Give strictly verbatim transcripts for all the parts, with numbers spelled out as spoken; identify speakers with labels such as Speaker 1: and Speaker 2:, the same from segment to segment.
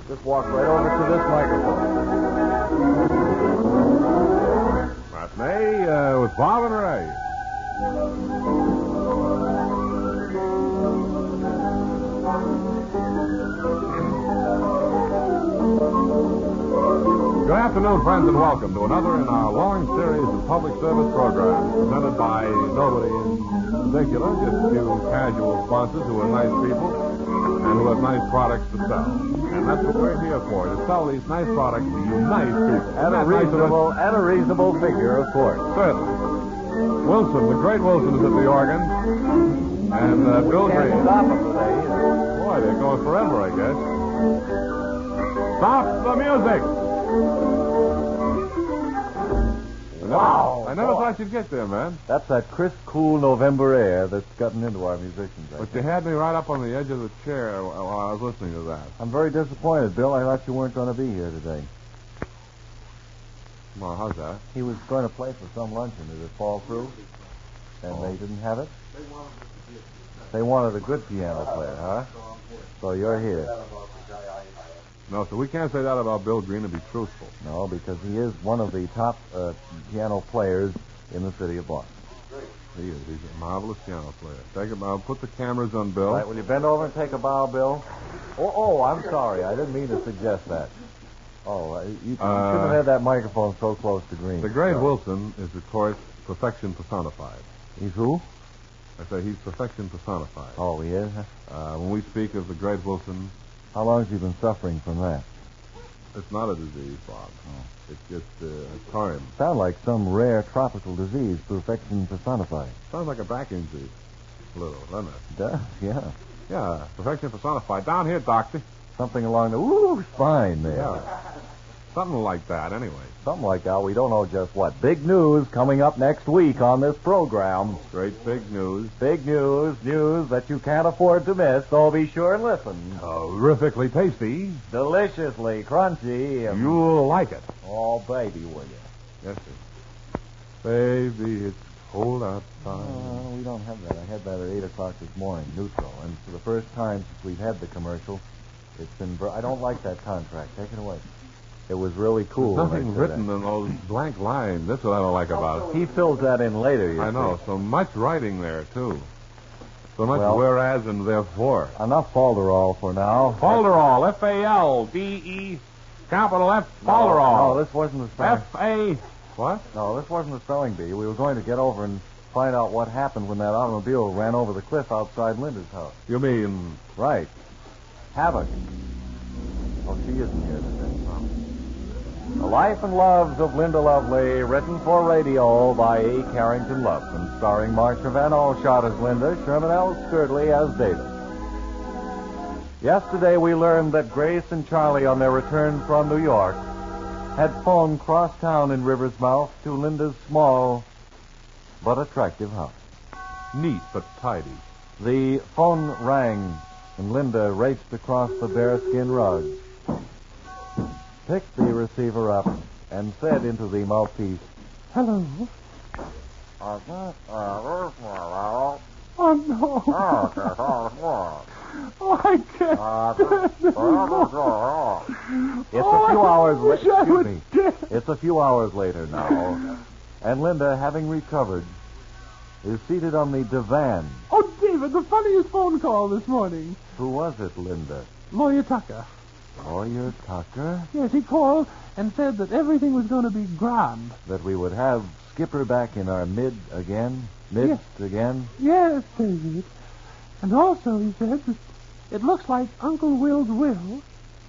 Speaker 1: Just walk right over to this microphone.
Speaker 2: Matinee uh, with Bob and Ray. Good afternoon, friends, and welcome to another in our long series of public service programs presented by nobody in particular, just a few casual sponsors who are nice people and who have nice products to sell. And that's what we're here for, to sell these nice products to you nice people.
Speaker 1: At a reasonable, at a reasonable figure, of course.
Speaker 2: Certainly. Wilson, the great Wilson, is at the organ. And uh, Bill
Speaker 1: Can't
Speaker 2: Green.
Speaker 1: stop them today either.
Speaker 2: Boy, they're going forever, I guess. Stop the music!
Speaker 1: Wow.
Speaker 2: I never
Speaker 1: boy.
Speaker 2: thought you'd get there, man.
Speaker 1: That's that crisp, cool November air that's gotten into our musicians. I
Speaker 2: But
Speaker 1: think.
Speaker 2: you had me right up on the edge of the chair while I was listening to that.
Speaker 1: I'm very disappointed, Bill. I thought you weren't going to be here today.
Speaker 2: Well, how's that?
Speaker 1: He was going to play for some luncheon. Did it fall through? And
Speaker 2: Oh.
Speaker 1: they didn't have it? They wanted a good piano player, huh? So you're here.
Speaker 2: No, so we can't say that about Bill Green and be truthful.
Speaker 1: No, because he is one of the top uh, piano players in the city of Boston.
Speaker 2: He is. He's a marvelous piano player. Take him out. Put the cameras on Bill.
Speaker 1: All right, will you bend over and take a bow, Bill? Oh, oh, I'm sorry. I didn't mean to suggest that. Oh, uh, you, you
Speaker 2: Uh,
Speaker 1: shouldn't have had that microphone so close to Green.
Speaker 2: The great
Speaker 1: No.
Speaker 2: Wilson is, of course, perfection personified.
Speaker 1: He's who?
Speaker 2: I say he's perfection personified.
Speaker 1: Oh, he is?
Speaker 2: Uh, when we speak of the great Wilson,
Speaker 1: How long has he been suffering from that?
Speaker 2: it's not a disease, Bob.
Speaker 1: Oh.
Speaker 2: It's just uh, time.
Speaker 1: Sound like some rare tropical disease, perfection personified.
Speaker 2: Sounds like a back injury. A little, doesn't it?
Speaker 1: Does, yeah.
Speaker 2: Yeah, perfection personified. Down here, doctor.
Speaker 1: Something along the woo spine there.
Speaker 2: Yeah. Something like that, anyway.
Speaker 1: Something like that. We don't know just what. Big news coming up next week on this program.
Speaker 2: Great big news.
Speaker 1: Big news, news that you can't afford to miss, so be sure and listen.
Speaker 2: Terrifically tasty.
Speaker 1: Deliciously crunchy. And...
Speaker 2: You'll like it.
Speaker 1: Oh, baby, will you?
Speaker 2: Yes, sir. Baby, it's cold outside.
Speaker 1: Oh, we don't have that. I had that at eight o'clock this morning, neutral. And for the first time since we've had the commercial, it's been... Ver- I don't like that contract. Take it away. It was really cool.
Speaker 2: There's
Speaker 1: when
Speaker 2: nothing
Speaker 1: I said
Speaker 2: written
Speaker 1: that.
Speaker 2: in those blank lines. That's what I don't like about it.
Speaker 1: He fills that in later, you
Speaker 2: I know.
Speaker 1: see.
Speaker 2: So much writing there, too. So much
Speaker 1: Well-
Speaker 2: whereas and therefore.
Speaker 1: Enough Falderall for now.
Speaker 2: Falderall. F A L D E capital F. Falderall.
Speaker 1: No, this wasn't the spelling.
Speaker 2: F A. What?
Speaker 1: No, this wasn't the spelling bee. We were going to get over and find out what happened when that automobile ran over the cliff outside Linda's house.
Speaker 2: You mean...
Speaker 1: Right. Havoc. Oh, she isn't here today. The Life and Loves of Linda Lovely, written for radio by A. Carrington Lufkin, starring Marcia Van Alshot as Linda, Sherman L. Sturdley as David. Yesterday we learned that Grace and Charlie, on their return from New York, had phoned cross town in River's Mouth to Linda's small but attractive house.
Speaker 2: Neat but tidy.
Speaker 1: The phone rang, and Linda raced across the bearskin rug, picked the receiver up, and said into the mouthpiece,
Speaker 3: Hello.
Speaker 1: "Oh,
Speaker 3: Oh, no. Oh, I can't stand it anymore.
Speaker 1: It's
Speaker 3: Oh,
Speaker 1: a few
Speaker 3: I
Speaker 1: hours
Speaker 3: wish
Speaker 1: later.
Speaker 3: I
Speaker 1: Excuse
Speaker 3: was
Speaker 1: me.
Speaker 3: dead.
Speaker 1: It's a few hours later now, and Linda, having recovered, is seated on the divan.
Speaker 3: Oh, David, the funniest phone call this morning.
Speaker 1: Who was it, Linda?
Speaker 3: Lawyer Tucker.
Speaker 1: Lawyer Tucker?
Speaker 3: Yes, he called and said that everything was going to be grand.
Speaker 1: That we would have Skipper back in our mid again? Midst again?
Speaker 3: Yes, David. And also, he said that it looks like Uncle Will's will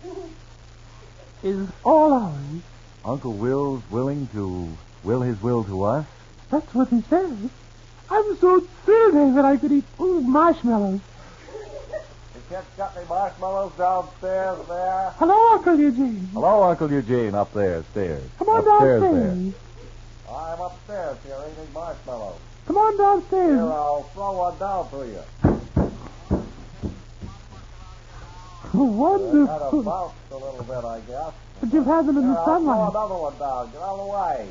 Speaker 3: is all ours.
Speaker 1: Uncle Will's willing to will his will to us?
Speaker 3: That's what he says. I'm so thrilled, David, I could eat ooh, marshmallows.
Speaker 1: The kids got any marshmallows downstairs there?
Speaker 3: Hello, Uncle Eugene.
Speaker 1: Hello, Uncle Eugene, up there, stairs.
Speaker 3: Come on
Speaker 1: Upstairs
Speaker 3: downstairs.
Speaker 1: there. I'm upstairs here eating marshmallows.
Speaker 3: Come on downstairs.
Speaker 1: Here, I'll throw one down to you. Kind of
Speaker 3: Wonderful.
Speaker 1: bounced a little bit, I guess.
Speaker 3: But you've had them in
Speaker 1: Here,
Speaker 3: the
Speaker 1: I'll throw
Speaker 3: sunlight.
Speaker 1: another one down. Get out of the way.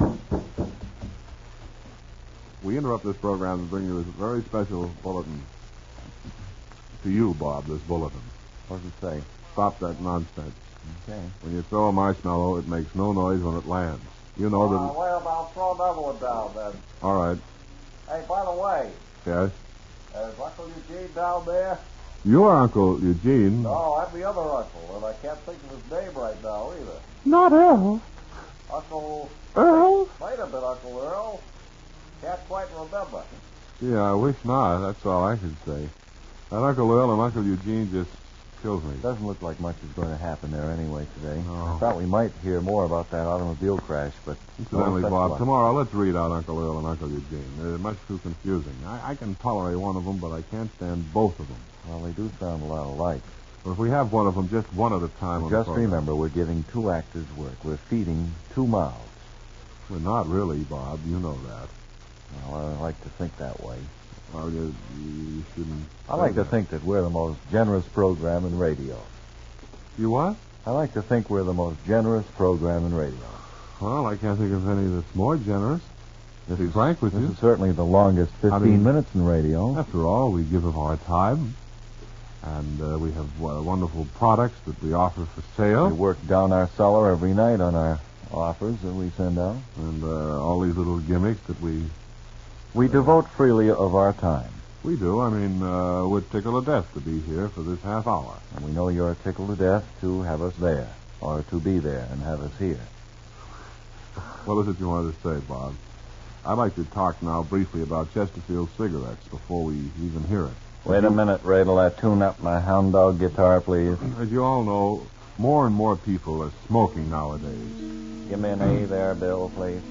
Speaker 2: We interrupt this program to bring you this very special bulletin. To you, Bob, this bulletin.
Speaker 1: What does it say?
Speaker 2: stop that nonsense.
Speaker 1: Okay.
Speaker 2: When you throw a marshmallow, it makes no noise when it lands. You know
Speaker 1: Uh,
Speaker 2: that...
Speaker 1: well, I'll throw another one down then.
Speaker 2: All right.
Speaker 1: Hey, by the way,
Speaker 2: Yes?
Speaker 1: is Uncle Eugene down there?
Speaker 2: Your Uncle Eugene...
Speaker 1: No, I'm the other uncle, and I can't think of his name right now either.
Speaker 3: Not Earl.
Speaker 1: Uncle...
Speaker 3: Earl?
Speaker 1: Might have been Uncle Earl. Can't quite remember.
Speaker 2: Yeah, I wish not. That's all I can say. That Uncle Earl and Uncle Eugene just kills me.
Speaker 1: Doesn't look like much is going to happen there anyway today.
Speaker 2: No.
Speaker 1: I thought we might hear more about that automobile crash, but...
Speaker 2: Incidentally,
Speaker 1: no such
Speaker 2: Bob,
Speaker 1: luck.
Speaker 2: tomorrow let's read out Uncle Earl and Uncle Eugene. They're much too confusing. I, I can tolerate one of them, but I can't stand both of them.
Speaker 1: Well, they do sound a lot alike.
Speaker 2: But if we have one of them, just one at a time on the
Speaker 1: Just
Speaker 2: program.
Speaker 1: remember, we're giving two actors work. We're feeding two mouths.
Speaker 2: We're not really, Bob. You know that.
Speaker 1: Well, I like to think that way.
Speaker 2: Well, you, you shouldn't...
Speaker 1: I like
Speaker 2: say
Speaker 1: to
Speaker 2: that.
Speaker 1: think that we're the most generous program in radio.
Speaker 2: You what?
Speaker 1: I like to think we're the most generous program in radio.
Speaker 2: Well, I can't think of any that's more generous. To be frank with
Speaker 1: This
Speaker 2: you.
Speaker 1: is certainly the longest fifteen
Speaker 2: mean-
Speaker 1: minutes in radio.
Speaker 2: After all, we give of our time. And uh, we have uh, wonderful products that we offer for sale.
Speaker 1: We work down our cellar every night on our offers that we send out.
Speaker 2: And uh, all these little gimmicks that we...
Speaker 1: We devote freely of our time.
Speaker 2: We do. I mean, uh, we're tickled to death to be here for this half hour.
Speaker 1: And we know you're tickled to death to have us there, or to be there and have us here.
Speaker 2: What is it you wanted to say, Bob? I'd like to talk now briefly about Chesterfield cigarettes before we even hear it.
Speaker 1: Wait a minute, Ray, till I tune up my hound dog guitar, please.
Speaker 2: As you all know, more and more people are smoking nowadays.
Speaker 1: Give me an A there, Bill, please.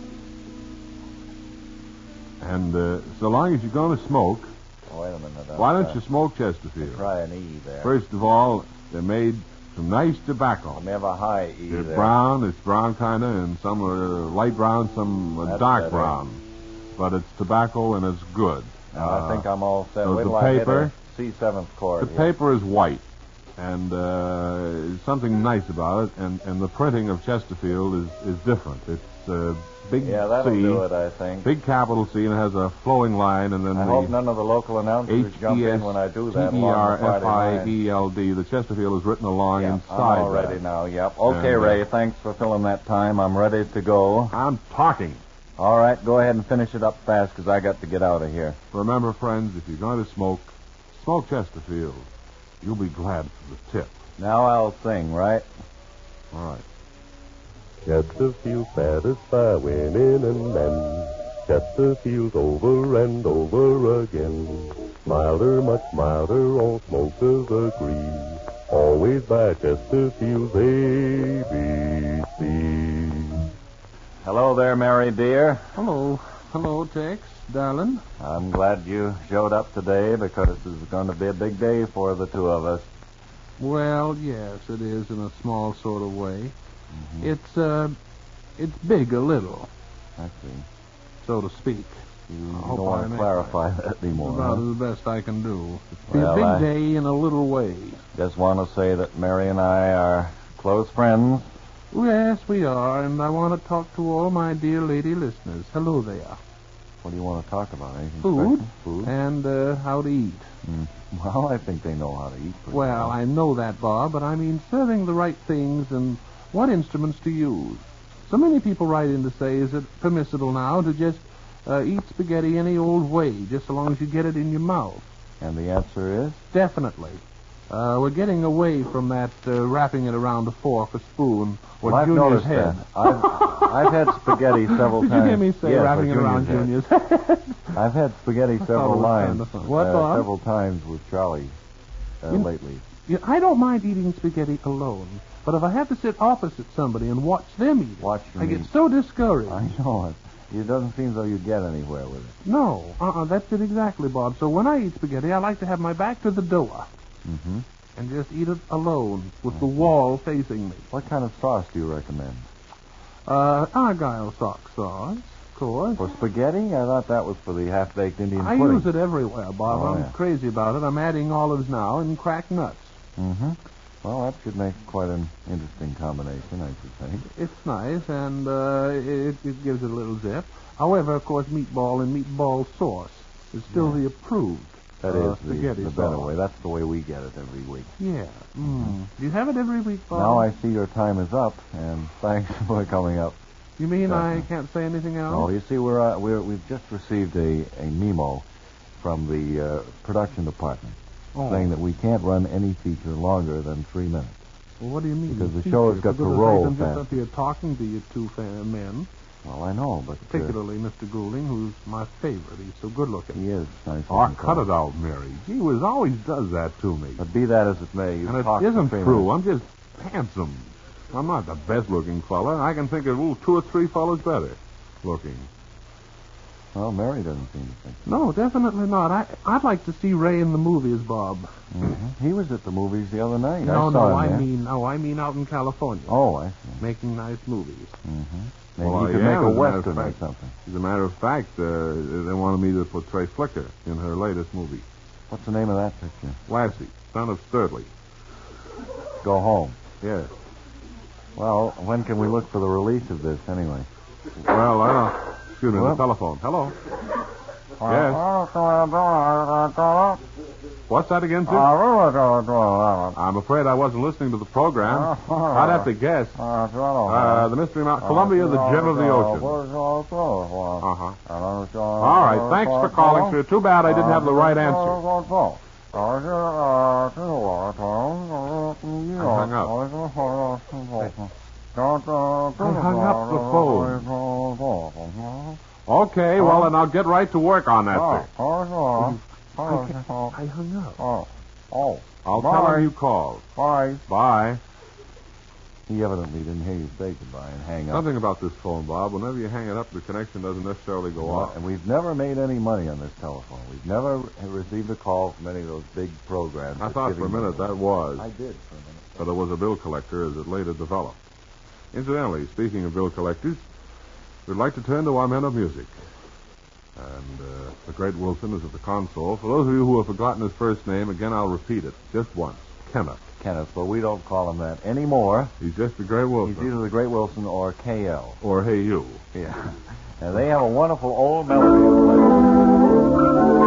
Speaker 2: And uh, so long as you're going to smoke,
Speaker 1: Oh, wait a minute.
Speaker 2: why
Speaker 1: I'll
Speaker 2: don't you smoke Chesterfield?
Speaker 1: try an E there?
Speaker 2: First of all, they're made from nice tobacco.
Speaker 1: Let me have a high E
Speaker 2: They're
Speaker 1: there.
Speaker 2: brown, it's brown kind of, and some are light brown, some are
Speaker 1: That's
Speaker 2: dark
Speaker 1: better.
Speaker 2: brown. But it's tobacco and it's good.
Speaker 1: Now, I think I'm all set.
Speaker 2: so
Speaker 1: Wait
Speaker 2: the
Speaker 1: till I hit
Speaker 2: paper-
Speaker 1: a C seventh chord.
Speaker 2: The
Speaker 1: here.
Speaker 2: paper is white, and uh, something nice about it, and, and the printing of Chesterfield is, is different. It's uh, big
Speaker 1: Yeah, that'll
Speaker 2: C,
Speaker 1: do it, I think.
Speaker 2: big capital C, and it has a flowing line, and then
Speaker 1: I
Speaker 2: the
Speaker 1: hope none of the local announcers
Speaker 2: H
Speaker 1: jump
Speaker 2: E
Speaker 1: in
Speaker 2: S
Speaker 1: when I do
Speaker 2: T
Speaker 1: that.
Speaker 2: E
Speaker 1: along
Speaker 2: R
Speaker 1: the party
Speaker 2: F I
Speaker 1: line.
Speaker 2: E L D. The Chesterfield is written along
Speaker 1: Yeah,
Speaker 2: inside
Speaker 1: I'm all ready
Speaker 2: that.
Speaker 1: now, yep. Okay,
Speaker 2: And, uh,
Speaker 1: Ray, thanks for filling that time. I'm ready to go.
Speaker 2: I'm talking.
Speaker 1: All right, go ahead and finish it up fast, because I got to get out of here.
Speaker 2: Remember, friends, if you're going to smoke, smoke Chesterfield. You'll be glad for the tip.
Speaker 1: Now I'll sing, right?
Speaker 2: All right.
Speaker 4: Chesterfield satisfy women and men. Chesterfield's over and over again. Milder, much milder, all smokers agree. Always buy Chesterfield's A B C.
Speaker 1: Hello there, Mary dear.
Speaker 3: Hello. Hello, Tex, darling.
Speaker 1: I'm glad you showed up today, because this is going to be a big day for the two of us.
Speaker 3: Well, yes, it is in a small sort of way.
Speaker 1: Mm-hmm.
Speaker 3: It's, uh, it's big a little,
Speaker 1: I see.
Speaker 3: so to speak.
Speaker 1: You
Speaker 3: I
Speaker 1: don't
Speaker 3: hope
Speaker 1: want
Speaker 3: I
Speaker 1: to
Speaker 3: make
Speaker 1: clarify that anymore,
Speaker 3: About
Speaker 1: huh?
Speaker 3: as best I can do. It's be
Speaker 1: Well,
Speaker 3: a big
Speaker 1: I-
Speaker 3: day in a little way.
Speaker 1: Just want to say that Mary and I are close friends.
Speaker 3: Yes, we are, and I want to talk to all my dear lady listeners. Hello there.
Speaker 1: What do you want to talk about? Anything
Speaker 3: Food.
Speaker 1: special? Food?
Speaker 3: And uh, how to eat.
Speaker 1: Mm. Well, I think they know how to eat pretty
Speaker 3: Well, I know that, Bob, but I mean serving the right things and what instruments to use. So many people write in to say, is it permissible now to just uh, eat spaghetti any old way, just so long as you get it in your mouth?
Speaker 1: And the answer is?
Speaker 3: Definitely. Uh, we're getting away from that uh, wrapping it around a fork or spoon or
Speaker 1: Well, I've
Speaker 3: Junior's
Speaker 1: noticed
Speaker 3: head.
Speaker 1: that. I've, I've had spaghetti several
Speaker 3: Did
Speaker 1: times.
Speaker 3: you hear me say
Speaker 1: Yes,
Speaker 3: wrapping
Speaker 1: or
Speaker 3: it around
Speaker 1: Junior's
Speaker 3: Junior's
Speaker 1: head.
Speaker 3: head?
Speaker 1: I've had spaghetti
Speaker 3: I thought
Speaker 1: several
Speaker 3: it was
Speaker 1: lines,
Speaker 3: kind of fun. What,
Speaker 1: uh,
Speaker 3: Bob?
Speaker 1: several times with Charlie uh,
Speaker 3: You-
Speaker 1: lately.
Speaker 3: Yeah, I don't mind eating spaghetti alone, but if I have to sit opposite somebody and watch them eat it,
Speaker 1: Watch
Speaker 3: I
Speaker 1: them
Speaker 3: get
Speaker 1: eat.
Speaker 3: so discouraged.
Speaker 1: I know it. It doesn't seem as though you get anywhere with it.
Speaker 3: No, uh-uh, that's it exactly, Bob. So when I eat spaghetti, I like to have my back to the door
Speaker 1: Mm-hmm.
Speaker 3: and just eat it alone with the wall facing me.
Speaker 1: What kind of sauce do you recommend?
Speaker 3: Uh, Argyle sock sauce, of course.
Speaker 1: For spaghetti? I thought that was for the half-baked Indian
Speaker 3: I
Speaker 1: pudding.
Speaker 3: use it everywhere, Bob.
Speaker 1: Oh,
Speaker 3: I'm
Speaker 1: yeah.
Speaker 3: crazy about it. I'm adding olives now and cracked nuts.
Speaker 1: Mm-hmm. Well, that should make quite an interesting combination, I should think.
Speaker 3: It's nice, and uh, it, it gives it a little zip. However, of course, meatball and meatball sauce is still
Speaker 1: Yeah.
Speaker 3: the approved.
Speaker 1: That
Speaker 3: uh,
Speaker 1: is the,
Speaker 3: spaghetti
Speaker 1: the better
Speaker 3: sauce.
Speaker 1: way. That's the way we get it every week.
Speaker 3: Yeah. Mm. Do you have it every week, Bob?
Speaker 1: Now I see your time is up, and thanks for coming up.
Speaker 3: You mean
Speaker 1: Certainly.
Speaker 3: I can't say anything else?
Speaker 1: Oh, you see, we're, uh, we're we've just received a, a memo from the uh, production department
Speaker 3: Oh.
Speaker 1: saying that we can't run any feature longer than three minutes.
Speaker 3: Well, what do you mean?
Speaker 1: Because the
Speaker 3: Feature?
Speaker 1: show has got
Speaker 3: For
Speaker 1: to
Speaker 3: goodness
Speaker 1: roll
Speaker 3: sake, I'm just
Speaker 1: fast.
Speaker 3: up here talking to you two fan men,
Speaker 1: Well, I know, but uh,
Speaker 3: particularly Mister Goulding, who's my favorite. He's so good looking.
Speaker 1: he is nice.
Speaker 2: Oh,
Speaker 1: looking
Speaker 2: cut
Speaker 1: fellow.
Speaker 2: it out, Mary. Gee whiz, always does that to me.
Speaker 1: But be that as it may, you've
Speaker 2: And it
Speaker 1: talked for
Speaker 2: isn't
Speaker 1: three
Speaker 2: true.
Speaker 1: minutes.
Speaker 2: I'm just handsome. I'm not the best-looking fella. I can think of ooh, two or three fellas better looking.
Speaker 1: Well, Mary doesn't seem to think.
Speaker 3: No, definitely not. I, I'd like to see Ray in the movies, Bob.
Speaker 1: Mm-hmm. He was at the movies the other night.
Speaker 3: No,
Speaker 1: I saw
Speaker 3: no,
Speaker 1: him
Speaker 3: I
Speaker 1: there.
Speaker 3: mean, no, I mean out in California,
Speaker 1: Oh, I see.
Speaker 3: making nice movies.
Speaker 1: Mm-hmm. Maybe
Speaker 2: Well,
Speaker 1: he could
Speaker 2: yeah,
Speaker 1: make
Speaker 2: as
Speaker 1: a
Speaker 2: a matter of
Speaker 1: western or
Speaker 2: fact.
Speaker 1: something.
Speaker 2: As a matter of fact, uh, they wanted me to portray Flicker in her latest movie.
Speaker 1: What's the name of that picture?
Speaker 2: Lassie, son of Sturdley.
Speaker 1: Go Home.
Speaker 2: Yes.
Speaker 1: Well, when can we look for the release of this, anyway?
Speaker 2: Well, I don't... Excuse me,
Speaker 1: What?
Speaker 2: the telephone. Hello? Yes. What's that again, sir? I'm afraid I wasn't listening to the program. I'd have to guess. Uh, the Mystery Mountain... Columbia, the gem of the ocean. Uh-huh. All right, thanks for calling, sir. Too bad I didn't have the right answer.
Speaker 1: I
Speaker 2: hung up.
Speaker 1: I
Speaker 2: hung up the
Speaker 1: phone.
Speaker 2: Okay, well, then I'll get right to work on that, sir.
Speaker 3: I hung up.
Speaker 1: Oh. Oh.
Speaker 2: I'll
Speaker 1: Bye.
Speaker 2: tell him you called.
Speaker 1: Bye.
Speaker 2: Bye.
Speaker 1: He evidently didn't hear you say goodbye and hang up.
Speaker 2: Something about this phone, Bob. Whenever you hang it up, the connection doesn't necessarily go
Speaker 1: Well,
Speaker 2: off.
Speaker 1: and we've never made any money on this telephone. We've never received a call from any of those big programs.
Speaker 2: I
Speaker 1: that's
Speaker 2: thought for a
Speaker 1: giving
Speaker 2: minute
Speaker 1: money.
Speaker 2: that was.
Speaker 1: I did for a minute.
Speaker 2: But it was a bill collector, as it later developed. Incidentally, speaking of bill collectors, we'd like to turn to our men of music. And uh, the great Wilson is at the console. For those of you who have forgotten his first name, again, I'll repeat it just once. Kenneth.
Speaker 1: Kenneth, but we don't call him that anymore.
Speaker 2: He's just the great
Speaker 1: He's
Speaker 2: Wilson.
Speaker 1: either the Great Wilson or K L.
Speaker 2: Or Hey You.
Speaker 1: Yeah. And they have a wonderful old melody to play.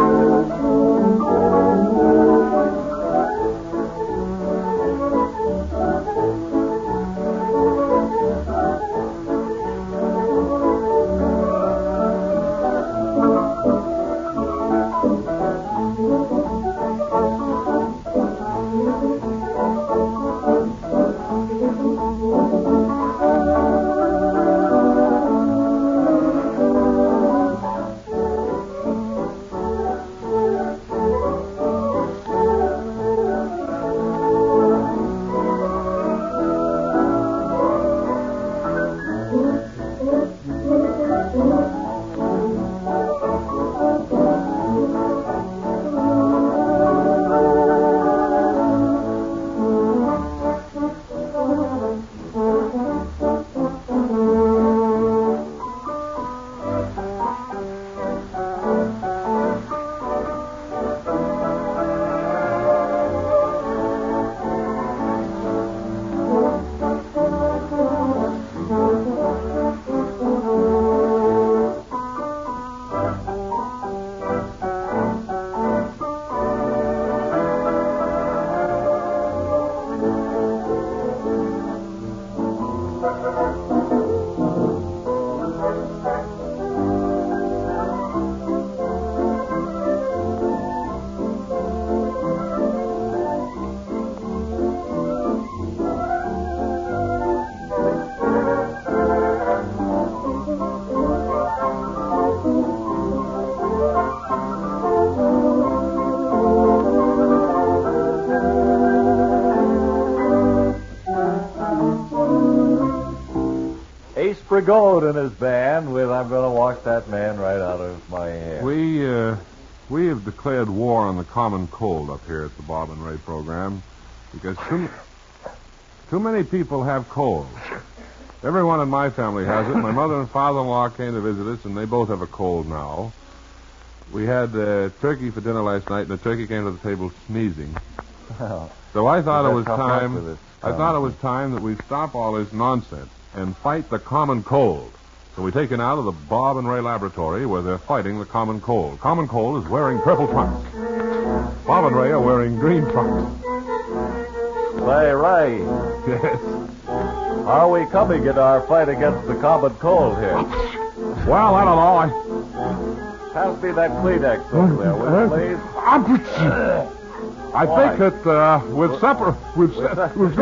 Speaker 1: Ace Brigode and his band with I'm Gonna Wash That Man Right Out of My Hair.
Speaker 2: We, uh, we have declared war on the common cold up here at the Bob and Ray program because too, too many people have colds. Everyone in my family has it. My mother and father-in-law came to visit us, and they both have a cold now. We had uh, turkey for dinner last night, and the turkey came to the table sneezing.
Speaker 1: Well,
Speaker 2: So I thought
Speaker 1: Is
Speaker 2: it
Speaker 1: that
Speaker 2: was
Speaker 1: tough luck
Speaker 2: time.
Speaker 1: with this,
Speaker 2: I
Speaker 1: uh,
Speaker 2: thought it was time that we stop all this nonsense and fight the common cold. So we take it out of the Bob and Ray laboratory where they're fighting the common cold. Common cold is wearing purple trunks. Bob and Ray are wearing green frocks.
Speaker 1: Say, Ray,
Speaker 2: Yes.
Speaker 1: how are we coming in our fight against the common cold here?
Speaker 2: Well, I don't know. I...
Speaker 1: Pass me that Kleenex over there, will you, please?
Speaker 2: I
Speaker 1: Why?
Speaker 2: think that uh, we've, separ- we've, se- we've,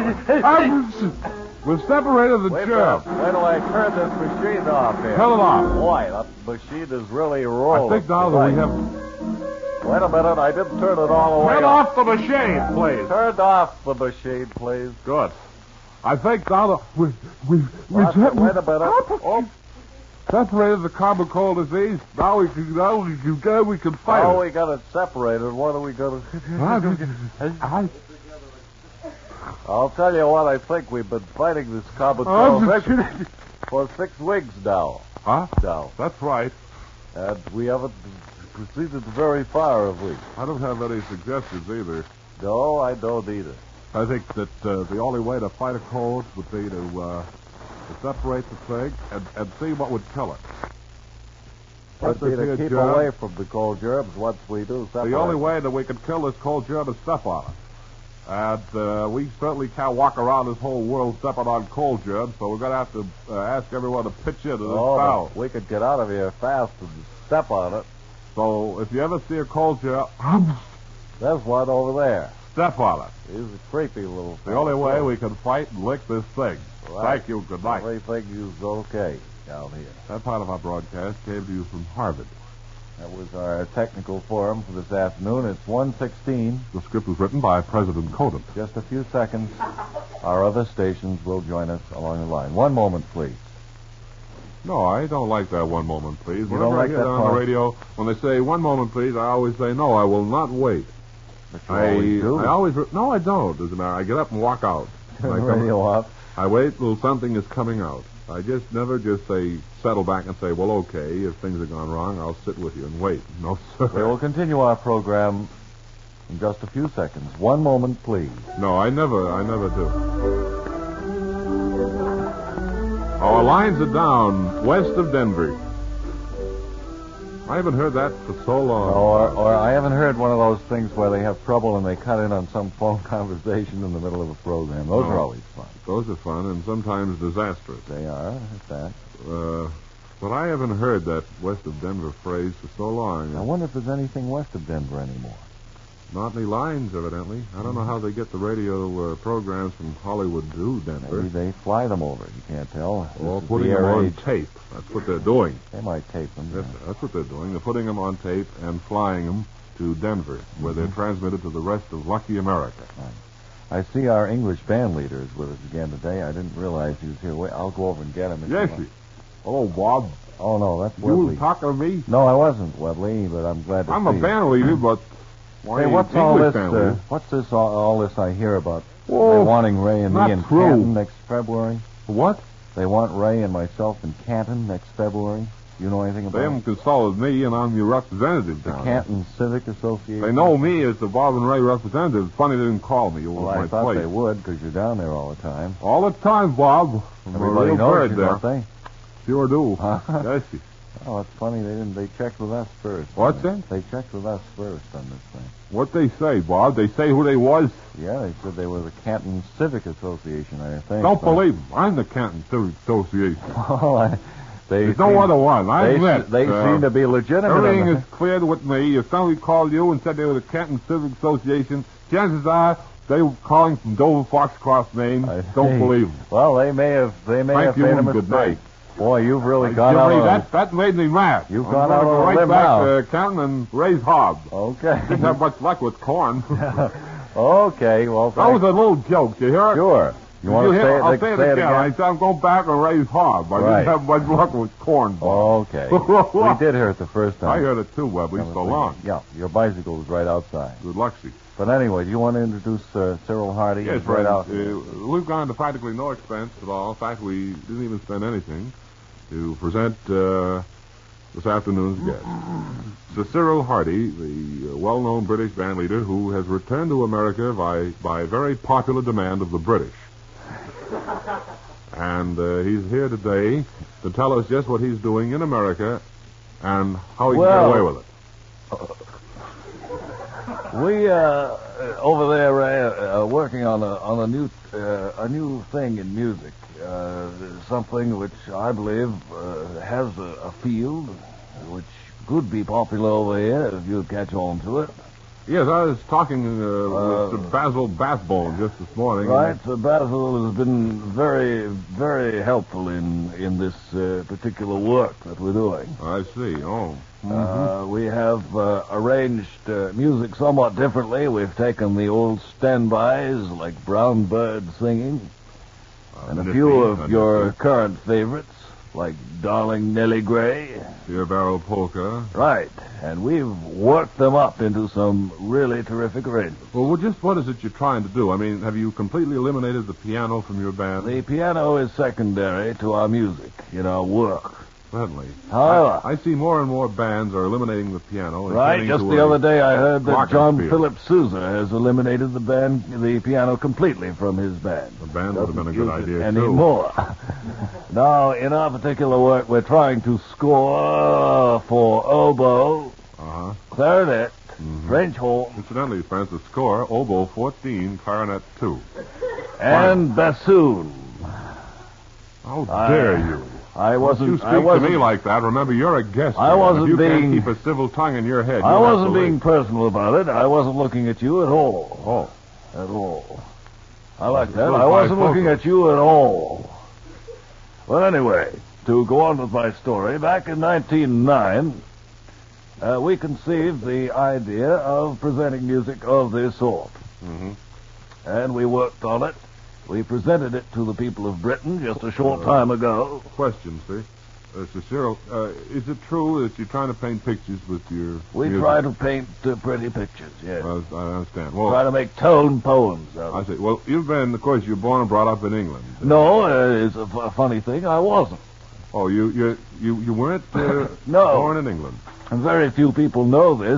Speaker 2: we've separated the
Speaker 1: Wait,
Speaker 2: germ.
Speaker 1: Wait till I turn this machine off here.
Speaker 2: Turn it off.
Speaker 1: Boy, that machine is really
Speaker 2: I
Speaker 1: rolling.
Speaker 2: think now that we have...
Speaker 1: Wait a minute, I didn't turn it all the way
Speaker 2: Turn
Speaker 1: off.
Speaker 2: off the machine, please.
Speaker 1: Turned off the machine, please.
Speaker 2: Good. I think now that we, we, we
Speaker 1: What?
Speaker 2: sep-
Speaker 1: Wait a minute. Oh,
Speaker 2: separated the common cold disease. Now we can, now we can go, we can fight
Speaker 1: now
Speaker 2: it.
Speaker 1: we got it separated. What are we going to...
Speaker 2: I,
Speaker 1: I'll tell you what, I think we've been fighting this common
Speaker 2: Oh,
Speaker 1: cold
Speaker 2: the-
Speaker 1: for six weeks now.
Speaker 2: huh?
Speaker 1: Now.
Speaker 2: That's right.
Speaker 1: And we haven't proceeded very far, have we?
Speaker 2: I don't have any suggestions either.
Speaker 1: No, I don't either.
Speaker 2: I think that uh, the only way to fight a cold would be to, uh, to separate the thing and, and see what would kill it.
Speaker 1: Would be
Speaker 2: this
Speaker 1: to
Speaker 2: here
Speaker 1: keep
Speaker 2: germ-
Speaker 1: away from the cold germs once we do separate.
Speaker 2: The only way that we can kill this cold germ is step on it. And uh, we certainly can't walk around this whole world stepping on cold germs, so we're going to have to uh, ask everyone to pitch into this
Speaker 1: Oh,
Speaker 2: battle.
Speaker 1: but we could get out of here fast and step on it.
Speaker 2: So if you ever see a cold germ,
Speaker 1: There's one over there.
Speaker 2: step on it.
Speaker 1: He's a creepy little
Speaker 2: The only way we can fight and lick this thing.
Speaker 1: Right.
Speaker 2: Thank you. Good night.
Speaker 1: Everything is okay down here.
Speaker 2: That part of our broadcast came to you from Harvard.
Speaker 1: That was our technical forum for this afternoon. It's one sixteen.
Speaker 2: The script was written by President Coden.
Speaker 1: Just a few seconds. Our other stations will join us along the line. One moment, please.
Speaker 2: No, I don't like that one moment, please. Whenever
Speaker 1: don't like
Speaker 2: I hear
Speaker 1: that
Speaker 2: that on
Speaker 1: part?
Speaker 2: the radio, when they say one moment, please, I always say, no, I will not wait.
Speaker 1: But you
Speaker 2: I,
Speaker 1: always do.
Speaker 2: I always, re- no, I don't. As a matter, I get up and walk out.
Speaker 1: Turn
Speaker 2: I
Speaker 1: the
Speaker 2: come-
Speaker 1: radio off.
Speaker 2: I wait till something is coming out. I just never just say, settle back and say, well, okay, if things have gone wrong, I'll sit with you and wait. No, sir.
Speaker 1: We will continue our program in just a few seconds. One moment, please.
Speaker 2: No, I never, I never do. Our lines are down west of Denver. I haven't heard that for so long.
Speaker 1: Or, or I haven't heard one of those things where they have trouble and they cut in on some phone conversation in the middle of a program. Those
Speaker 2: No.
Speaker 1: are always fun.
Speaker 2: Those are fun and sometimes disastrous.
Speaker 1: They are, at that.
Speaker 2: Uh, but I haven't heard that west of Denver phrase for so long.
Speaker 1: I wonder if there's anything west of Denver anymore.
Speaker 2: Not any lines, evidently. I don't know how they get the radio uh, programs from Hollywood to Denver.
Speaker 1: Maybe they fly them over. You can't tell.
Speaker 2: Or
Speaker 1: This is
Speaker 2: putting
Speaker 1: the
Speaker 2: them
Speaker 1: air
Speaker 2: on
Speaker 1: age.
Speaker 2: tape. That's what they're doing.
Speaker 1: They might tape them.
Speaker 2: Yes,
Speaker 1: yeah.
Speaker 2: that's what they're doing. They're putting them on tape and flying them to Denver, where they're transmitted to the rest of lucky America.
Speaker 1: I see our English band leader is with us again today. I didn't realize he was here. Wait, I'll go over and get him. if you
Speaker 2: Yes,
Speaker 1: want.
Speaker 2: hello, Bob.
Speaker 1: Oh, no, that's
Speaker 2: You
Speaker 1: Webley.
Speaker 2: was talking to me?
Speaker 1: No, I wasn't, Webley, but I'm glad to
Speaker 2: I'm
Speaker 1: see
Speaker 2: a
Speaker 1: you.
Speaker 2: band leader, but why
Speaker 1: Hey, what's
Speaker 2: English
Speaker 1: all this?
Speaker 2: band
Speaker 1: Uh,
Speaker 2: leader?
Speaker 1: what's this? All, all this I hear about?
Speaker 2: Oh,
Speaker 1: They're wanting Ray and
Speaker 2: not
Speaker 1: me in
Speaker 2: true.
Speaker 1: Canton next February.
Speaker 2: What?
Speaker 1: They want Ray and myself in Canton next February. You know anything about
Speaker 2: They
Speaker 1: it?
Speaker 2: haven't consulted me, and I'm your representative
Speaker 1: The
Speaker 2: down there.
Speaker 1: Canton Civic Association.
Speaker 2: They know me as the Bob and Ray representative. It's funny they didn't call me over
Speaker 1: Well,
Speaker 2: my
Speaker 1: I thought
Speaker 2: place.
Speaker 1: they would because you're down there all the time.
Speaker 2: All the time, Bob. I'm a
Speaker 1: Everybody
Speaker 2: real
Speaker 1: knows
Speaker 2: bird
Speaker 1: you,
Speaker 2: there.
Speaker 1: don't they?
Speaker 2: Sure do.
Speaker 1: Huh?
Speaker 2: Yes, you.
Speaker 1: Oh, it's funny they didn't. They checked with us first.
Speaker 2: What's
Speaker 1: They-
Speaker 2: that?
Speaker 1: They checked with us first on this thing.
Speaker 2: What they say, Bob? They say who they was?
Speaker 1: Yeah, they said they were the Canton Civic Association. I think.
Speaker 2: Don't
Speaker 1: but-
Speaker 2: believe them. I'm the Canton Civic Association.
Speaker 1: Well, I, they
Speaker 2: There's no
Speaker 1: seem,
Speaker 2: other one. I
Speaker 1: They,
Speaker 2: admit.
Speaker 1: they
Speaker 2: uh,
Speaker 1: seem to be legitimate. in
Speaker 2: Everything
Speaker 1: the-
Speaker 2: is cleared with me. If somebody called you and said they were the Canton Civic Association, chances are they were calling from Dover, Foxcroft, Maine.
Speaker 1: I
Speaker 2: Don't
Speaker 1: see.
Speaker 2: believe them.
Speaker 1: Well, they may have. They may
Speaker 2: Thank
Speaker 1: have
Speaker 2: you
Speaker 1: made a
Speaker 2: and
Speaker 1: mistake.
Speaker 2: good night.
Speaker 1: Boy, you've really
Speaker 2: I-
Speaker 1: gone
Speaker 2: you
Speaker 1: out
Speaker 2: see,
Speaker 1: on.
Speaker 2: that, that made me mad.
Speaker 1: You've
Speaker 2: I'm
Speaker 1: gone
Speaker 2: gonna
Speaker 1: out
Speaker 2: go
Speaker 1: on a
Speaker 2: right
Speaker 1: limb
Speaker 2: back
Speaker 1: now.
Speaker 2: to Canton and raise hob.
Speaker 1: Okay.
Speaker 2: Didn't have much luck with corn.
Speaker 1: Okay. Well,
Speaker 2: That was a little joke. You hear it?
Speaker 1: sure. You
Speaker 2: Did
Speaker 1: want to
Speaker 2: hear-
Speaker 1: say it?
Speaker 2: I'll
Speaker 1: Nick,
Speaker 2: say it
Speaker 1: say
Speaker 2: again. I
Speaker 1: again?
Speaker 2: said I'm going back and raise hob. I
Speaker 1: Right.
Speaker 2: didn't have much luck with corn. Bob.
Speaker 1: Okay. We did hear it the first time.
Speaker 2: I heard it too, Webley.
Speaker 1: That was
Speaker 2: So
Speaker 1: the-
Speaker 2: long.
Speaker 1: Yeah, your bicycle was right outside.
Speaker 2: Good luck, see.
Speaker 1: But anyway, do you want to introduce uh, Cyril Hardy?
Speaker 2: Yes,
Speaker 1: He's right
Speaker 2: friends,
Speaker 1: out.
Speaker 2: uh, we've gone to practically no expense at all. In fact, we didn't even spend anything to present uh, this afternoon's guest. Sir Cyril Hardy, the uh, well-known British band leader who has returned to America by, by very popular demand of the British. And uh, he's here today to tell us just what he's doing in America and how he
Speaker 1: Well-
Speaker 2: can get away with it.
Speaker 5: We uh, over there uh, uh, working on a on a new uh, a new thing in music, uh, something which I believe uh, has a, a field which could be popular over here if you catch on to it.
Speaker 2: Yes, I was talking uh,
Speaker 5: Uh,
Speaker 2: with Sir Basil Bathbone just this morning.
Speaker 5: Right, so Basil has been very, very helpful in in this uh, particular work that we're doing.
Speaker 2: I see. Oh.
Speaker 5: Uh, we have uh, arranged uh, music somewhat differently. We've taken the old standbys like Brown Bird Singing
Speaker 2: Uh,
Speaker 5: and a
Speaker 2: Nippy,
Speaker 5: few of
Speaker 2: uh,
Speaker 5: your
Speaker 2: Nippy,
Speaker 5: current favorites like Darling Nellie Gray.
Speaker 2: Beer Barrel Polka.
Speaker 5: Right, and we've worked them up into some really terrific arrangements.
Speaker 2: Well, well, just what is it you're trying to do? I mean, have you completely eliminated the piano from your band?
Speaker 5: The piano is secondary to our music, in our work.
Speaker 2: Certainly.
Speaker 5: However,
Speaker 2: I, I see more and more bands are eliminating the piano. And
Speaker 5: right,
Speaker 2: turning
Speaker 5: just
Speaker 2: to
Speaker 5: the
Speaker 2: a
Speaker 5: other day I heard that John
Speaker 2: glockenspiel.
Speaker 5: Philip Sousa has eliminated the band, the piano completely from his band.
Speaker 2: The band would have been a good
Speaker 5: Doesn't use
Speaker 2: idea,
Speaker 5: it
Speaker 2: too.
Speaker 5: anymore. Now, in our particular work, we're trying to score for oboe,
Speaker 2: Uh-huh.
Speaker 5: clarinet,
Speaker 2: Mhm.
Speaker 5: French horn,
Speaker 2: Incidentally, Francis, score, oboe fourteen, clarinet two.
Speaker 5: and bassoon.
Speaker 2: How
Speaker 5: I-
Speaker 2: dare you?
Speaker 5: I
Speaker 2: Don't
Speaker 5: wasn't.
Speaker 2: you speak
Speaker 5: I wasn't.
Speaker 2: to me like that. Remember, you're a guest.
Speaker 5: I
Speaker 2: here.
Speaker 5: wasn't
Speaker 2: If you
Speaker 5: being-
Speaker 2: can't keep a civil tongue in your head.
Speaker 5: I
Speaker 2: you'll have
Speaker 5: wasn't
Speaker 2: to
Speaker 5: being
Speaker 2: leave.
Speaker 5: personal about it. I wasn't looking at you at all.
Speaker 2: Oh.
Speaker 5: At all. I like
Speaker 2: It's
Speaker 5: that.
Speaker 2: not
Speaker 5: I wasn't
Speaker 2: bifocal.
Speaker 5: looking at you at all. Well, anyway, to go on with my story, back in nineteen oh nine, uh, we conceived the idea of presenting music of this sort.
Speaker 2: Mm-hmm.
Speaker 5: And we worked on it. We presented it to the people of Britain just a short
Speaker 2: Uh,
Speaker 5: time ago.
Speaker 2: Question, see? Uh, Sir Cyril, uh, is it true that you're trying to paint pictures with your
Speaker 5: We
Speaker 2: music?
Speaker 5: try to paint uh, pretty pictures, yes.
Speaker 2: Uh, I understand. Well,
Speaker 5: Try to make tone poems out of
Speaker 2: I
Speaker 5: it.
Speaker 2: see. Well, you've been, of course, you're born and brought up in England.
Speaker 5: No, uh, it's a, f- a funny thing. I wasn't.
Speaker 2: Oh, you you you, you weren't uh,
Speaker 5: No.
Speaker 2: born in England.
Speaker 5: And very few people know this.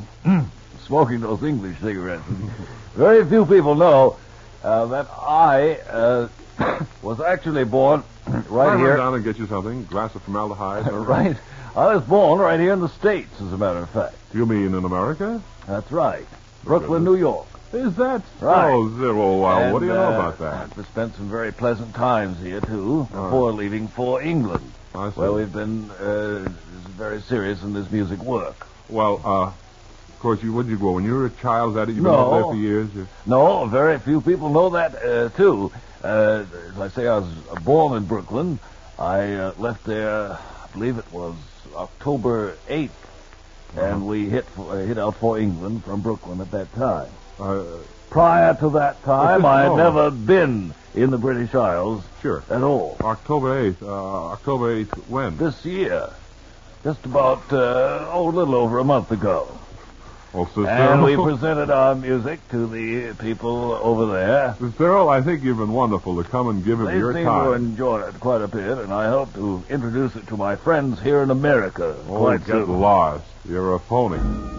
Speaker 5: Smoking those English cigarettes. Very few people know uh, that I uh, was actually born right
Speaker 2: I'll run
Speaker 5: here.
Speaker 2: down and get you something. Glass of formaldehyde.
Speaker 5: Right. I was born right here in the States, as a matter of fact.
Speaker 2: You mean in America?
Speaker 5: That's right. Brooklyn, New York.
Speaker 2: Is that
Speaker 5: Right.
Speaker 2: so, Zero? Well,
Speaker 5: And,
Speaker 2: what do you know
Speaker 5: uh,
Speaker 2: about that?
Speaker 5: I've spent some very pleasant times here, too, before leaving for England,
Speaker 2: I see.
Speaker 5: where we've been uh, very serious in this music work.
Speaker 2: Well, uh, of course, you, when did you go? When you were a child, that you've been
Speaker 5: No.
Speaker 2: up there for years? You...
Speaker 5: No, very few people know that, uh, too. Uh, as I say, I was born in Brooklyn. I uh, left there, I believe it was October eighth, and we hit for, uh, hit out for England from Brooklyn at that time.
Speaker 2: Uh,
Speaker 5: Prior to that time,
Speaker 2: this-
Speaker 5: I had
Speaker 2: oh.
Speaker 5: never been in the British Isles
Speaker 2: sure.
Speaker 5: at all.
Speaker 2: October eighth. Uh, October eighth, when?
Speaker 5: This year, just about, uh, oh, a little over a month ago.
Speaker 2: Oh, Sir
Speaker 5: And we
Speaker 2: Cyril.
Speaker 5: presented our music to the people over there.
Speaker 2: Sir Cyril, I think you've been wonderful to come and give it
Speaker 5: They
Speaker 2: your
Speaker 5: seem to
Speaker 2: time.
Speaker 5: enjoy it quite a bit, and I hope to introduce it to my friends here in America
Speaker 2: Oh,
Speaker 5: quite
Speaker 2: get
Speaker 5: soon.
Speaker 2: lost. You're a phony.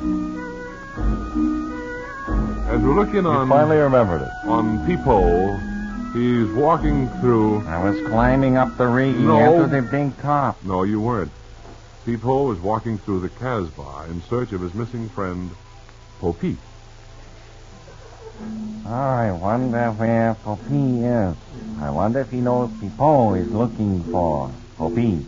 Speaker 2: As we're looking
Speaker 1: You
Speaker 2: on
Speaker 1: finally remembered it.
Speaker 2: on Peephole, he's walking through.
Speaker 6: I was climbing up the rigging
Speaker 2: No.
Speaker 6: after the big top.
Speaker 2: No, you weren't. Peephole was walking through the Casbah in search of his missing friend, Popeep.
Speaker 6: Oh, I wonder where Poppy is. I wonder if he knows Peepo is looking for Poppy.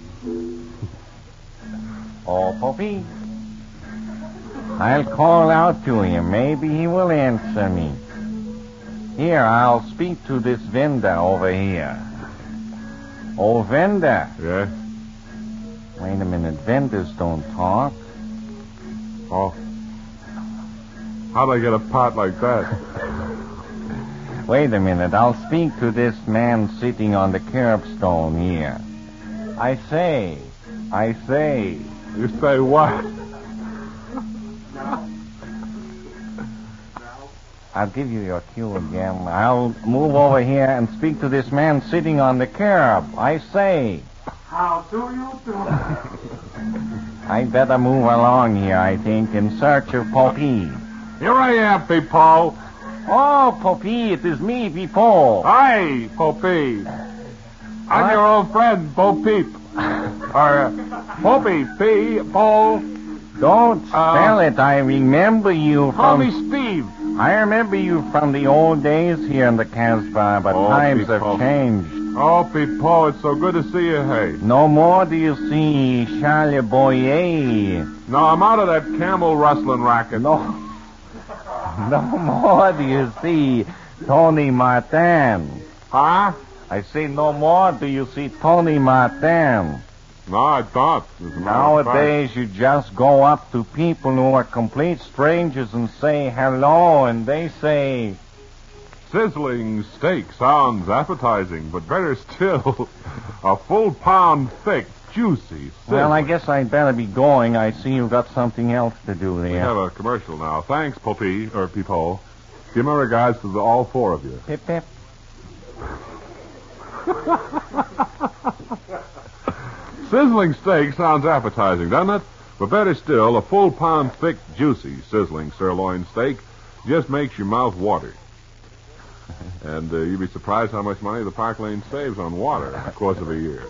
Speaker 6: Oh, Poppy. I'll call out to him. Maybe he will answer me. Here, I'll speak to this vendor over here. Oh, vendor.
Speaker 2: Yeah?
Speaker 6: Wait a minute. Vendors don't talk.
Speaker 2: Oh. How'd I get a part like that?
Speaker 6: Wait a minute. I'll speak to this man sitting on the curbstone here. I say. I say.
Speaker 2: You say what?
Speaker 6: I'll give you your cue again. I'll move over here and speak to this man sitting on the curb. I say.
Speaker 7: How do you do?
Speaker 6: I better move along here, I think, in search of Poppy.
Speaker 2: Here I am, Peephole.
Speaker 6: Oh, Poppy, it is me, Peepo.
Speaker 2: Hi, Popeep. I'm
Speaker 6: What?
Speaker 2: your old friend, Bo Peep. or, uh, Popey, P, Paul.
Speaker 6: Don't
Speaker 7: Uh,
Speaker 6: spell it. I remember you
Speaker 7: Call
Speaker 6: from...
Speaker 7: me Steve.
Speaker 6: I remember you from the old days here in the Casbah, but
Speaker 2: Oh,
Speaker 6: times
Speaker 2: people.
Speaker 6: have changed.
Speaker 2: Oh, Pipo, it's so good to see you, hey.
Speaker 6: No more do you see Charlie Boyer.
Speaker 2: No, I'm out of that camel rustling racket.
Speaker 6: No, no more do you see Tony Martin.
Speaker 2: Huh?
Speaker 6: I say no more do you see Tony Martin.
Speaker 2: No, I don't. As a matter of fact.
Speaker 6: Nowadays, you just go up to people who are complete strangers and say hello, and they say...
Speaker 2: Sizzling steak sounds appetizing, but better still, a full pound thick, juicy, sizzling.
Speaker 6: Well, I guess I'd better be going. I see you've got something else to do there.
Speaker 2: We have a commercial now. Thanks, Poppy, or Peepo. Give my regards to the, all four of you.
Speaker 6: Pip, pip.
Speaker 2: Sizzling steak sounds appetizing, doesn't it? But better still, a full pound thick, juicy, sizzling sirloin steak just makes your mouth water. And uh, you'd be surprised how much money the Park Lane saves on water in the course of a year.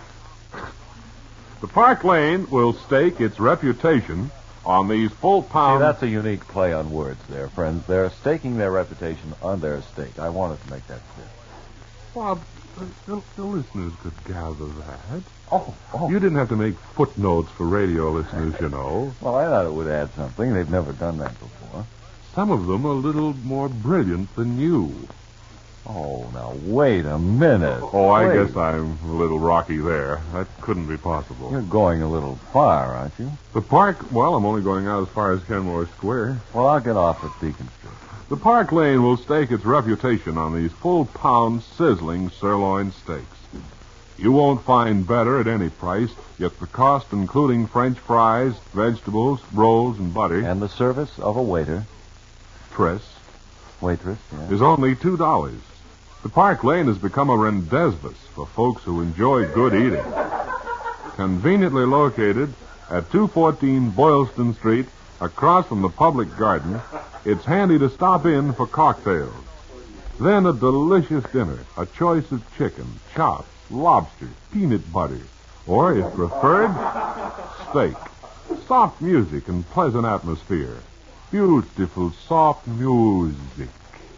Speaker 2: The Park Lane will stake its reputation on these full
Speaker 1: See,
Speaker 2: pound...
Speaker 1: that's a unique play on words there, friends. They're staking their reputation on their stake. I wanted to make that clear.
Speaker 2: Well, the, the listeners could gather that.
Speaker 1: Oh, oh.
Speaker 2: You didn't have to make footnotes for radio listeners, you know.
Speaker 1: Well, I thought it would add something. They've never done that before.
Speaker 2: Some of them a little more brilliant than you.
Speaker 1: Oh, now, wait a minute.
Speaker 2: Oh, I
Speaker 1: Wait.
Speaker 2: guess I'm a little rocky there. That couldn't be possible.
Speaker 1: You're going a little far, aren't you?
Speaker 2: The park, well, I'm only going out as far as Kenmore Square.
Speaker 1: Well, I'll get off at Beacon Street.
Speaker 2: The Park Lane will stake its reputation on these full-pound, sizzling sirloin steaks. You won't find better at any price, yet the cost, including French fries, vegetables, rolls, and butter,
Speaker 1: And the service of a waiter,
Speaker 2: Tress,
Speaker 1: waitress, yeah.
Speaker 2: is only two dollars. The Park Lane has become a rendezvous for folks who enjoy good eating. Conveniently located at two fourteen Boylston Street, across from the Public Garden, it's handy to stop in for cocktails. Then a delicious dinner, a choice of chicken, chops, lobster, peanut butter, or, if preferred, steak. Soft music and pleasant atmosphere. Beautiful, soft music.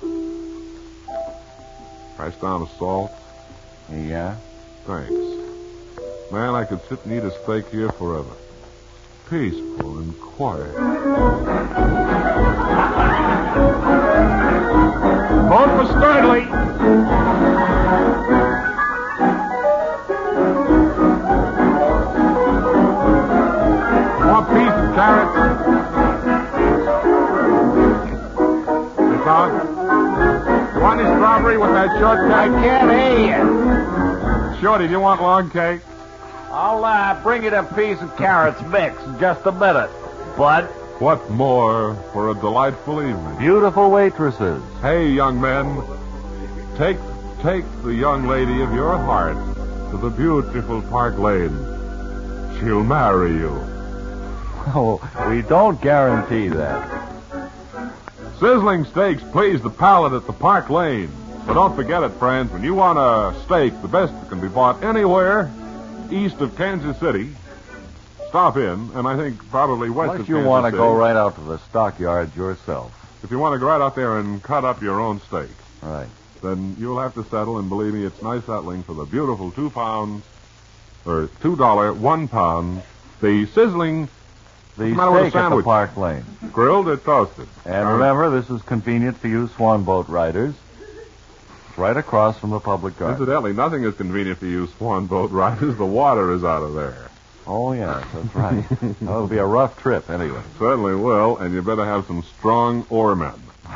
Speaker 2: Price down the salt.
Speaker 6: Yeah?
Speaker 2: Thanks. Man, I could sit and eat a steak here forever. Peaceful and quiet.
Speaker 7: Vote for Sturdley.
Speaker 2: One piece of carrots. Hey, Tom. You want any strawberry with that shortcake?
Speaker 6: I can't hear you.
Speaker 2: Shorty, do you want long cake?
Speaker 6: I'll uh, bring you a piece of carrots mixed in just a minute. Bud?
Speaker 2: What more for a delightful evening?
Speaker 1: Beautiful waitresses.
Speaker 2: Hey, young men, take take the young lady of your heart to the beautiful Park Lane. She'll marry you.
Speaker 1: Oh, we don't guarantee that.
Speaker 2: Sizzling steaks please the palate at the Park Lane. But don't forget it, friends, when you want a steak, the best that can be bought anywhere east of Kansas City, stop in, and I think probably west
Speaker 1: Unless
Speaker 2: of
Speaker 1: you
Speaker 2: Kansas
Speaker 1: want to
Speaker 2: City.
Speaker 1: go right out to the stockyards yourself.
Speaker 2: If you want to go right out there and cut up your own steak,
Speaker 1: Right.
Speaker 2: then you'll have to settle, and believe me, it's nice settling for the beautiful two pound, or two dollar, one pound, the sizzling,
Speaker 1: The
Speaker 2: What's the matter with
Speaker 1: steak
Speaker 2: the
Speaker 1: at the
Speaker 2: sandwich?
Speaker 1: Park Lane.
Speaker 2: grilled or toasted.
Speaker 1: And
Speaker 2: Uh,
Speaker 1: remember, this is convenient for you swan boat riders. It's right across from the Public Garden.
Speaker 2: Incidentally, nothing is convenient for you swan boat riders. The water is out of there.
Speaker 1: Oh, yes, that's right. That'll be a rough trip, anyway.
Speaker 2: Certainly will, and you better have some strong oarmen.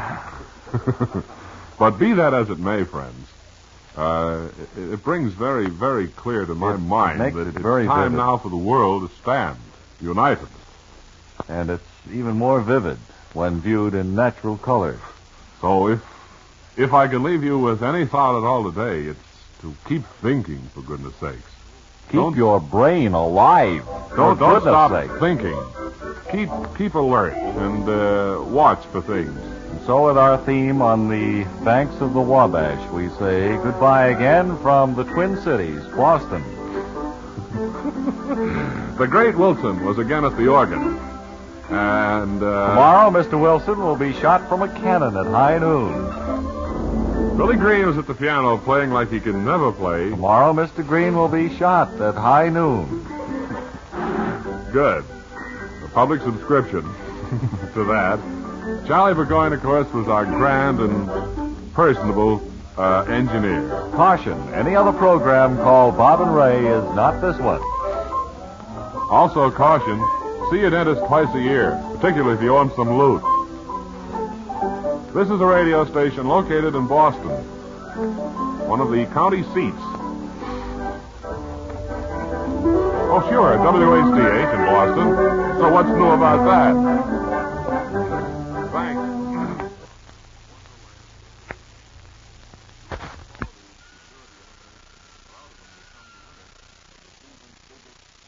Speaker 2: But be that as it may, friends, uh, it, it brings very, very clear to my
Speaker 1: It
Speaker 2: mind
Speaker 1: makes
Speaker 2: that
Speaker 1: it
Speaker 2: it's
Speaker 1: very
Speaker 2: time
Speaker 1: vivid.
Speaker 2: now for the world to stand united.
Speaker 1: And it's even more vivid when viewed in natural color.
Speaker 2: So if if I can leave you with any thought at all today, it's to keep thinking, for goodness sakes.
Speaker 1: Keep
Speaker 2: Don't-
Speaker 1: your brain alive.
Speaker 2: Don't,
Speaker 1: for
Speaker 2: don't
Speaker 1: goodness
Speaker 2: stop
Speaker 1: sake.
Speaker 2: thinking. Keep keep alert and uh, watch for things.
Speaker 1: And so with our theme on the banks of the Wabash, we say goodbye again from the Twin Cities, Boston.
Speaker 2: The great Wilson was again at the organ. And, uh...
Speaker 1: Tomorrow, Mister Wilson will be shot from a cannon at high noon.
Speaker 2: Billy Green is at the piano playing like he can never play.
Speaker 1: Tomorrow, Mister Green will be shot at high noon.
Speaker 2: Good. A public subscription to that. Charlie Burgoyne, of course, was our grand and personable uh, engineer.
Speaker 1: Caution, any other program called Bob and Ray is not this one.
Speaker 2: Also, caution, see a dentist twice a year, particularly if you owe him some loot. This is a radio station located in Boston, one of the county seats. Oh, sure, W H D H in Boston. So what's new about that?